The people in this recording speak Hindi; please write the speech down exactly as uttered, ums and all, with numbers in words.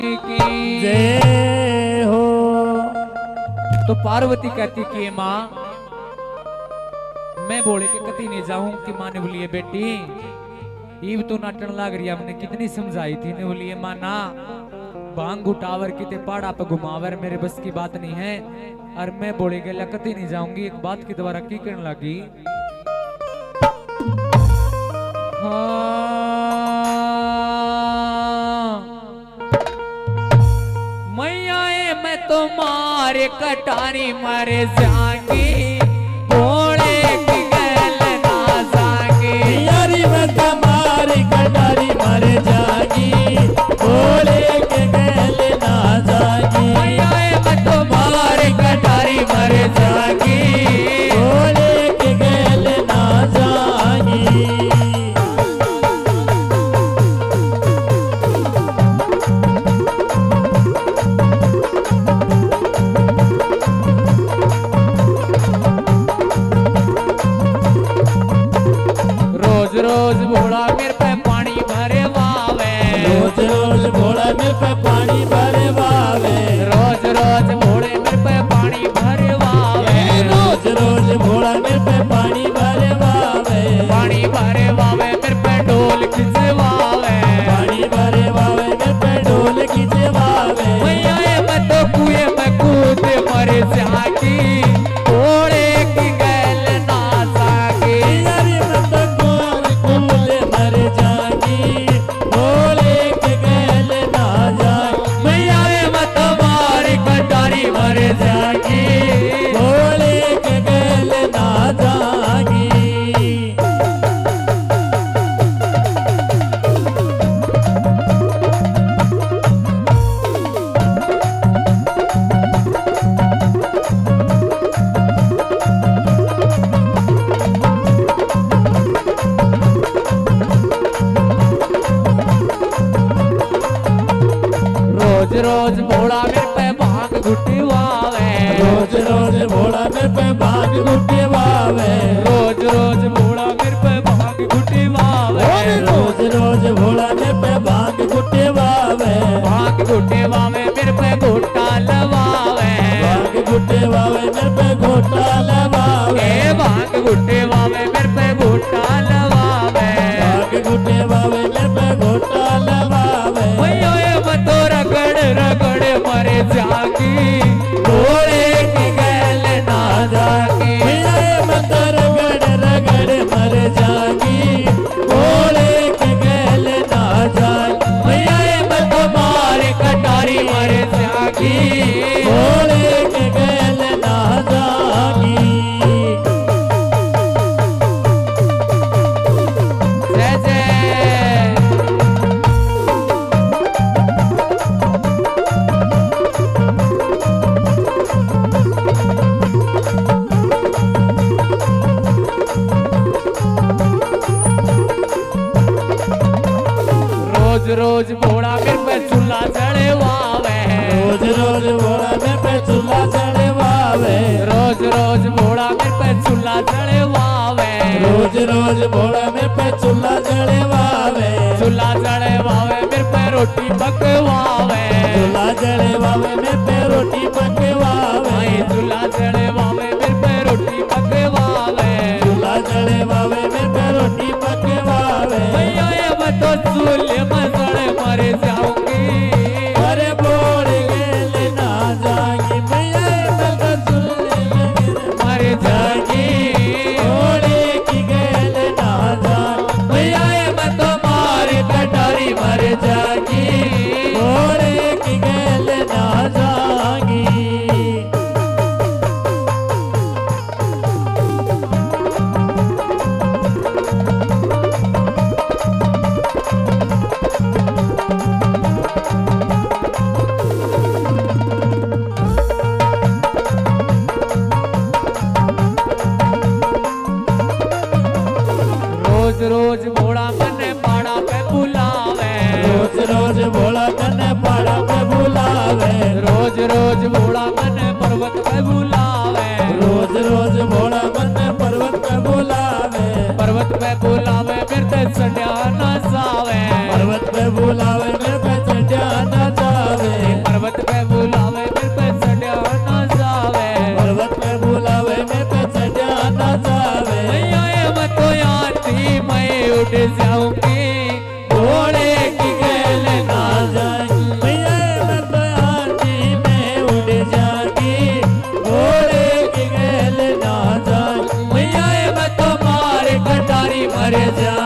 की जय हो। तो पार्वती कहती कि माँ मैं बोले के कती नहीं जाऊं कि माँ ने बोलिए बेटी ईब तो नाटन लाग रही हमने कितनी समझाई थी ने बोलिए माँ ना भांग उठावर किते पहाड़ा पे घुमावर मेरे बस की बात नहीं है। और मैं बोले के कती नहीं जाऊंगी। एक बात की दोबारा की करने लगी हाँ मैं तो मारे कटारी मरे जागी भोले की गल ना जागी यारी मैं तो मारे कटारी मरे जागी भोले के गल ना जागी। मैं तो मारे कटारी मरे जागी भोले के गल ना जागी। रोज भोला मेरे पे पानी भरे वावे रोज रोज भोला मेरे पे पानी भरे वावे रोज रोज भोले मेरे पे पानी भरे वावे रोज रोज भोला मेरे पे पानी भरे वावे पानी भरे वावे मेरे पे डोल खिंचवावे पानी भरे वावे मेरे पे डोल खिंचवावे। मैया मैं तो कुएं में कूद मर जागी भोले की गैल ना जागी यारी मैं तो कूद मर जागी भोले के गैल ना जागी। मैया मैं तो मारी कटारी मर जागी भोले के गैल ना जागी। रोज रोज भोला मेरे पे भांग घुटवावे रोज रोज भोला मेरे पे भांग घुटवावे रोज रोज भोला मेरे पे भांग घुटवावे रोज रोज भोला मेरे पे भांग घुटवावे भांग घुटवावे मेरे पे घोटा लवावे भांग घुटवावे मेरे पे घोटा लवावे भांग घुटवावे मेरे पे घोटा लवावे भांग घुटवावे मेरे पे घोटा लवावे। मैं तो रगड़ रगड़ मरे जागी भोले की गैल ना जागी मैं तो रगड़ रगड़ मर जागी भोले के गैल ना जागी। मैं तो मारे कटारी मर जागी भोले के गैल ना जागी। जय जय रोज रोज भोला मेरे पे चूल्हा चढ़वावे रोज रोज भोला मेरे पे चूल्हा चढ़वावे रोज रोज भोला मेरे पे चूल्हा चढ़वावे रोज रोज भोला मेरे पे चूल्हा चढ़वावे चूल्हा चढ़वावे मेरे पे रोटी पकवावे चूल्हा चढ़वावे मेरे पे रोटी पकवावे चूल्हा चढ़वावे मेरे पे रोटी पकवावे चूल्हा चढ़वावे मेरे पे रोटी पकवावे। भैया मैं तो चूल्हे में सड़े मर जाऊंगी अरे भोले गैल ना जागी भैया मैं तो चूल्हे में मर जागी भोले की गैल ना जागी भैया मैं तो मारी कटारी मर जागी भोले की गैल ना जागी। मर जा